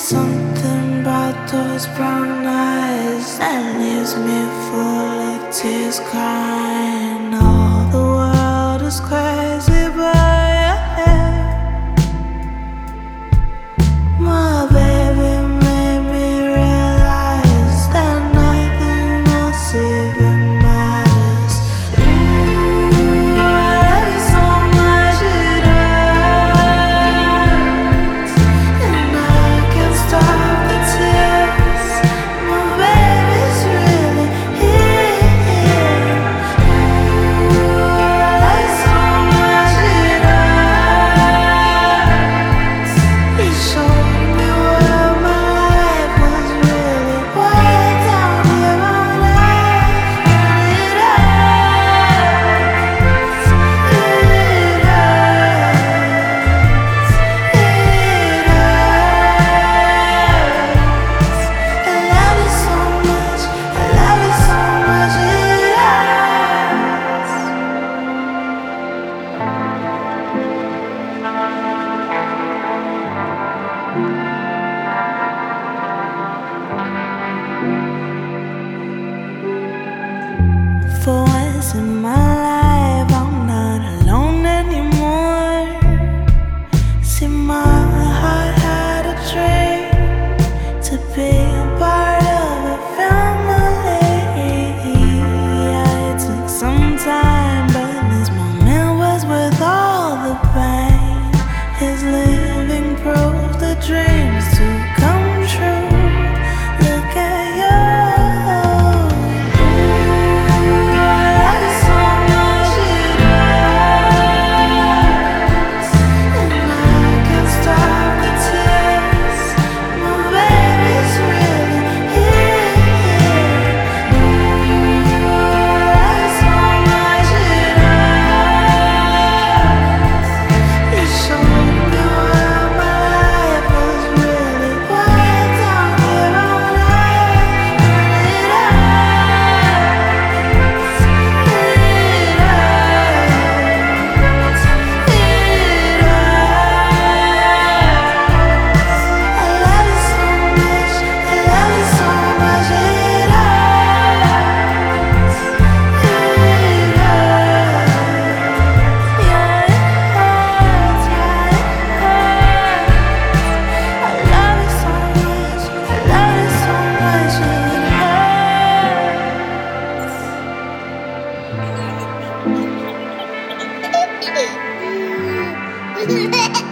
Something about those brown eyes that leaves me full of tears, crying. All the world is crazy, but my baby made me realize that nothing else even matters. Ooh, I love you so much it hurts, and I can't stop the tears. My baby's really here. Ooh, I love you so much it hurts. He showed me what my life was really worth down here on earth, and it hurts. It hurts. It hurts. I love you so much. I love you so much. It hurts. For once in my life, I'm not alone anymore. See, my heart had a dream to be a part of a family. Yeah, it took some time, but this moment was worth all the pain. His living proof the dreams to come true. Look at you. Ha ha ha!